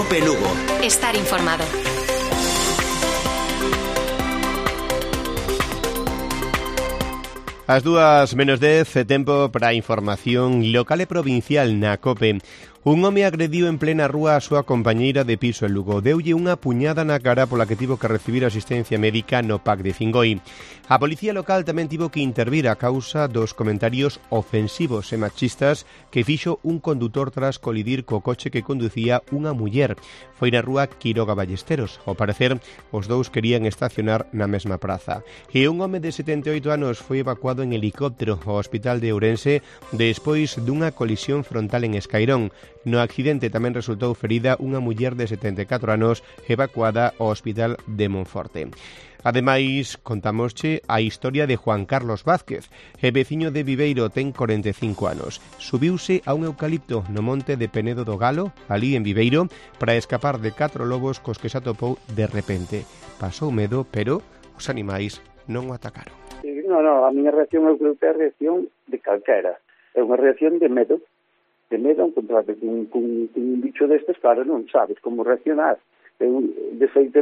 COPE Lugo. Estar informado. As 2:10, tempo para a información local e provincial na COPE. Un home agrediu en plena rúa a súa compañeira de piso en Lugo. Deulle unha puñada na cara pola que tivo que recibir asistencia médica no PAC de Fingoi. A policía local tamén tivo que intervir a causa dos comentarios ofensivos e machistas que fixo un condutor tras colidir co coche que conducía unha muller. Foi na rúa Quiroga Ballesteros. Ao parecer, os dous querían estacionar na mesma praza. E un home de 78 anos foi evacuado en helicóptero ao hospital de Ourense despois dunha colisión frontal en Escairón. No accidente tamén resultou ferida unha muller de 74 anos evacuada ao hospital de Monforte. Ademais, contamosche a historia de Juan Carlos Vázquez. E veciño de Viveiro, ten 45 anos. Subiuse a un eucalipto no monte de Penedo do Galo, ali en Viveiro, para escapar de 4 lobos cos que se atopou de repente. Pasou medo, pero os animais non o atacaron. Non, a miña reacción é a reacción de calquera. É unha reacción de medo encontrarte con un bicho destes, claro, non sabes como reaccionar. Eu, de feito,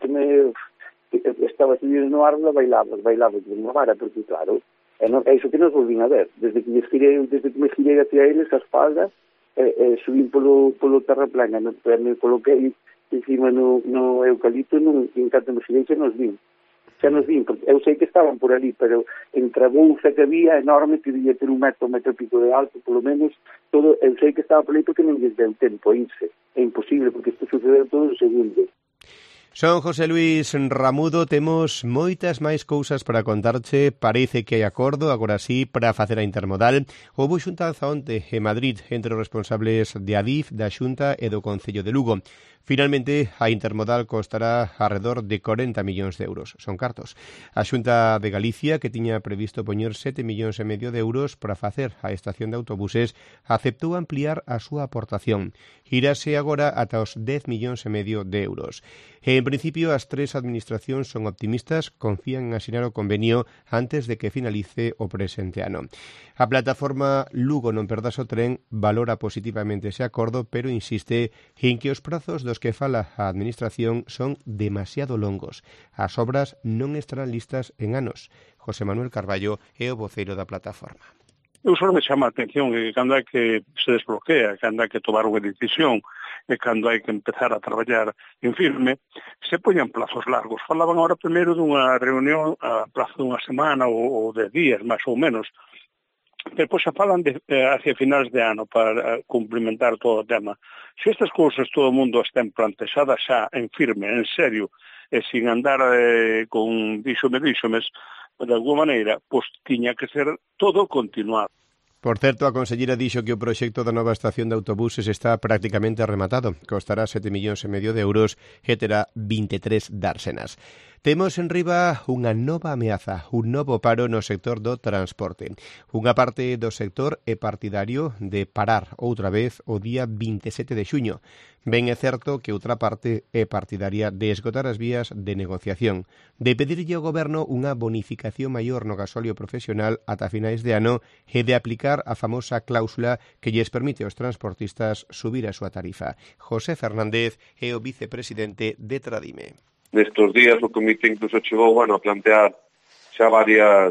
estaba subido no árbol, bailaba con unha vara, porque, claro, é iso que nos volvín a ver. Desde que me girei hacia eles, a espalda, subín polo terraplén, me coloquei encima no eucalipto, en canto me girei, xa nos vin, porque eu sei que estaban por ali, pero entre a bolsa que había enorme, que debía ter un metro e pico de alto, polo menos, todo, eu sei que estaba por ali porque non lles deu tempo a irse. É imposible, porque isto sucedeu todo en segundos. Son José Luis Ramudo, temos moitas máis cousas para contarche. Parece que hai acordo, agora sí, para facer a intermodal. Houbo xuntanza onte en Madrid entre os responsables de Adif, da Xunta e do Concello de Lugo. Finalmente, a intermodal costará alrededor de 40 millóns de euros. Son cartos. A Xunta de Galicia, que tiña previsto poñer 7,5 millóns de euros para facer a estación de autobuses, aceptou ampliar a súa aportación. Irase agora ata os 10,5 millóns de euros. En principio, as tres administracións son optimistas, confían en asinar o convenio antes de que finalice o presente ano. A plataforma Lugo non perdas o tren valora positivamente ese acordo, pero insiste en que os prazos dos que fala a administración son demasiado longos. As obras non estarán listas en anos. José Manuel Carballo é o voceiro da plataforma. Eu só me chama a atención que cando hai que se desbloquea, cando hai que tomar unha decisión e cando hai que empezar a traballar en firme, se poñan plazos largos. Falaban agora primeiro dunha reunión a plazo dunha semana ou de días, máis ou menos. Depois xa falan hacia finais de ano para cumplimentar todo o tema. Se estas cousas todo o mundo estén plantexadas xa en firme, en serio, e sin andar con díxomes, de alguma maneira, pois tiña que ser todo continuado. Por certo, a conselleira dixo que o proxecto da nova estación de autobuses está prácticamente rematado. Costará 7,5 millóns de euros e terá 23 dársenas. Temos en riba unha nova ameaza, un novo paro no sector do transporte. Unha parte do sector é partidario de parar outra vez o día 27 de xuño. Ben é certo que outra parte é partidaria de esgotar as vías de negociación, de pedirlle ao goberno unha bonificación maior no gasóleo profesional ata finais de ano e de aplicar a famosa cláusula que lles permite aos transportistas subir a súa tarifa. José Fernández é o vicepresidente de Tradime. Nestes días o comité incluso chegou a plantear xa varias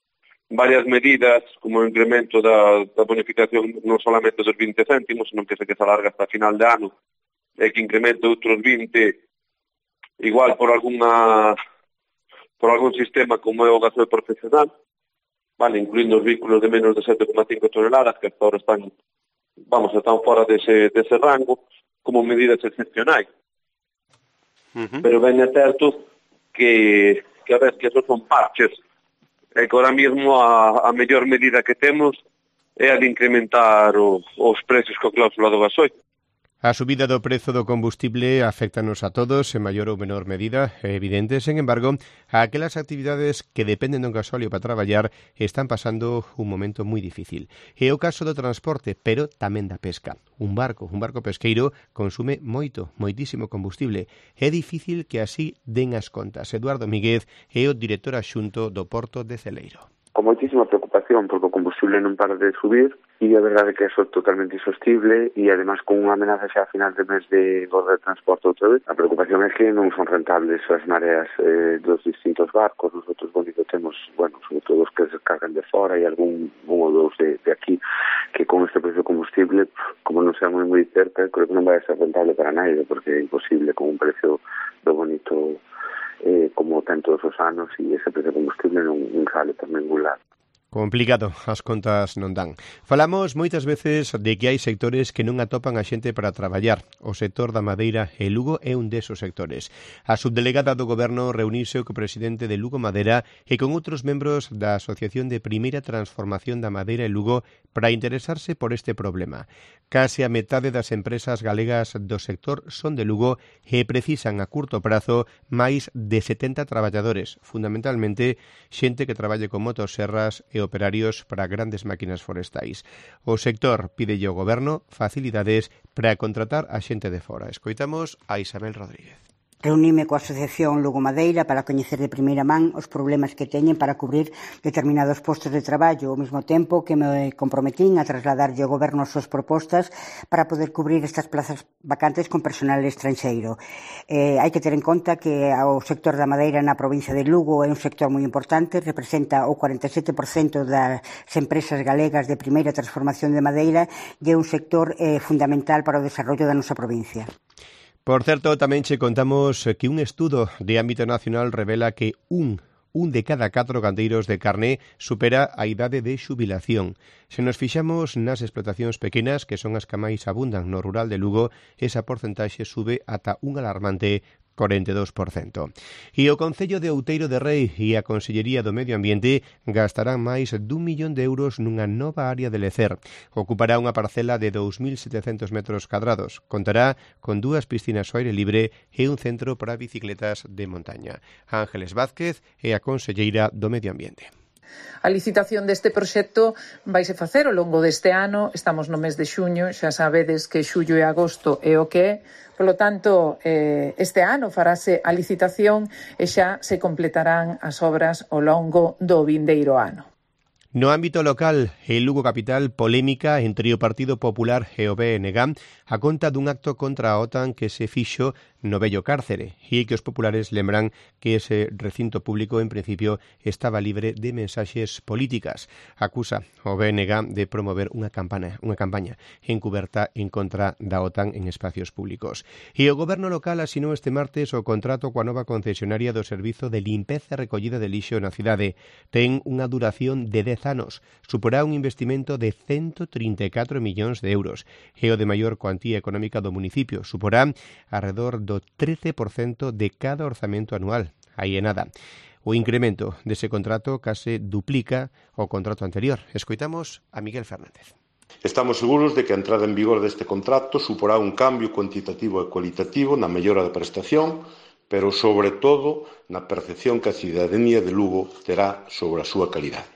medidas, como o incremento da bonificación non solamente dos 20 céntimos, senón que se alarga hasta final de ano, e que incremento outros 20, igual por algún sistema como é o gasóleo profesional, incluindo os vehículos de menos de 7,5 toneladas, que hasta ahora están fora dese rango, como medidas excepcionais. Pero ben é certo que a vez que esos son parches, e que ahora mesmo a mellor medida que temos é a de incrementar os precios coa cláusula do gasoil. A subida do prezo do combustible afectanos a todos en maior ou menor medida, é evidente. Sen embargo, aquelas actividades que dependen do gasóleo para traballar están pasando un momento moi difícil. É o caso do transporte, pero tamén da pesca. Un barco pesqueiro consume moitísimo combustible. É difícil que así den as contas. Eduardo Míguez é o director adxunto do Porto de Celeiro. con moitísima preocupación porque o combustible non para de subir e a verdade é que é totalmente insostible e además con unha amenaza xa a final de mes de volver de transporte outra vez. A preocupación é que non son rentables as mareas dos distintos barcos. Nosotros bonito temos, bueno, sobre todo os que se cargan de fora e algún un ou dous de aquí que con este precio de combustible, como non sea moi cerca, creo que non vai ser rentable para nadie porque é imposible con un precio do bonito como ten todos os anos e ese precio de combustible non sale por ningún lado. Complicado, as contas non dan. Falamos moitas veces de que hai sectores que non atopan a xente para traballar. O sector da madeira e Lugo é un desos sectores. A subdelegada do Goberno reuniuse co presidente de Lugo Madera e con outros membros da Asociación de Primeira Transformación da Madeira e Lugo para interesarse por este problema. Case a metade das empresas galegas do sector son de Lugo e precisan a curto prazo máis de 70 traballadores, fundamentalmente xente que traballe con motosserras e operarios para grandes máquinas forestais. O sector pídelle ao Goberno facilidades para contratar a xente de fora. Escoitamos a Isabel Rodríguez. Reunime coa Asociación Lugo Madeira para coñecer de primeira man os problemas que teñen para cubrir determinados postos de traballo, ao mesmo tempo que me comprometín a trasladarlle ao Goberno as súas propostas para poder cubrir estas plazas vacantes con personal estranxeiro. Hai que ter en conta que o sector da madeira na provincia de Lugo é un sector moi importante, representa o 47% das empresas galegas de primeira transformación de madeira e é un sector fundamental para o desarrollo da nosa provincia. Por certo, tamén che contamos que un estudo de ámbito nacional revela que un de cada 4 gandeiros de carne supera a idade de xubilación. Se nos fixamos nas explotacións pequenas, que son as que máis abundan no rural de Lugo, esa porcentaxe sube ata un alarmante 42%. E o Concello de Outeiro de Rei e a Consellería do Medio Ambiente gastarán máis d'1 millón de euros nunha nova área de lecer. Ocupará unha parcela de 2.700 metros cadrados. Contará con 2 piscinas ao aire libre e un centro para bicicletas de montaña. Ángeles Vázquez é a Conselleira do Medio Ambiente. A licitación deste proxecto vaise facer ao longo deste ano, estamos no mes de xuño, xa sabedes que xullo e agosto é o que é, polo tanto, este ano farase a licitación e xa se completarán as obras ao longo do vindeiro ano. No ámbito local, en Lugo capital, polémica entre o Partido Popular e o BNG a conta dun acto contra a OTAN que se fixo no vello cárcere e que os populares lembran que ese recinto público en principio estaba libre de mensaxes políticas. Acusa o BNG de promover unha campaña encuberta en contra da OTAN en espacios públicos. E o goberno local asinou este martes o contrato coa nova concesionaria do servizo de limpeza e recollida de lixo na cidade. Ten unha duración de 10 anos. Suporá un investimento de 134 millóns de euros e o de maior cuantía económica do municipio. Suporá alrededor do 13% de cada orzamento anual. Aí é nada. O incremento dese contrato case duplica o contrato anterior. Escoitamos a Miguel Fernández. Estamos seguros de que a entrada en vigor deste contrato suporá un cambio cuantitativo e cualitativo na mellora da prestación, pero sobre todo na percepción que a cidadanía de Lugo terá sobre a súa calidade.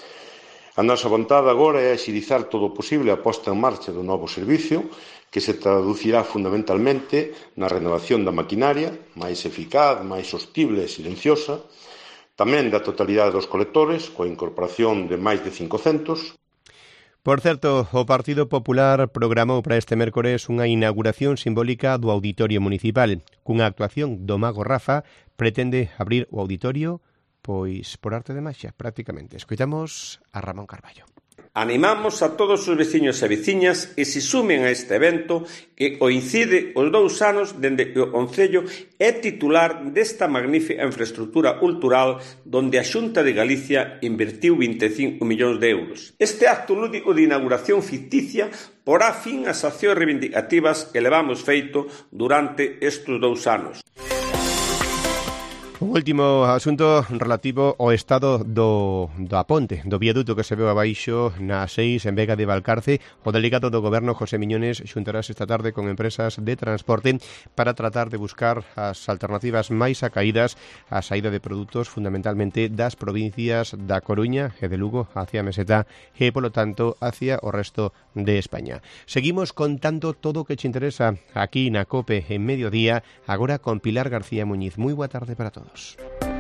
A nosa vontade agora é axilizar todo o posible a posta en marcha do novo servicio, que se traducirá fundamentalmente na renovación da maquinaria, máis eficaz, máis sostible e silenciosa, tamén da totalidade dos colectores, coa incorporación de máis de 500. Por certo, o Partido Popular programou para este mércores unha inauguración simbólica do Auditorio Municipal. Cunha actuación do Mago Rafa, pretende abrir o auditorio, pois por arte de maxia, prácticamente. Escoitamos a Ramón Carballo. Animamos a todos os veciños e veciñas que se sumen a este evento que coincide os 2 anos dende que o Concello é titular desta magnífica infraestructura cultural donde a Xunta de Galicia invertiu 25 millóns de euros. Este acto lúdico de inauguración ficticia porá fin ás accións reivindicativas que levamos feito durante estes 2 anos. O último asunto relativo ao estado da ponte, do viaduto que se veu abaixo na 6 en Vega de Valcarce. O delegado do Goberno, José Miñones, xuntarase esta tarde con empresas de transporte para tratar de buscar as alternativas máis acaídas á saída de produtos fundamentalmente das provincias da Coruña e de Lugo hacia a Meseta e, polo tanto, hacia o resto de España. Seguimos contando todo o que te interesa aquí na COPE en Mediodía, agora con Pilar García Muñiz. Moi boa tarde para todos.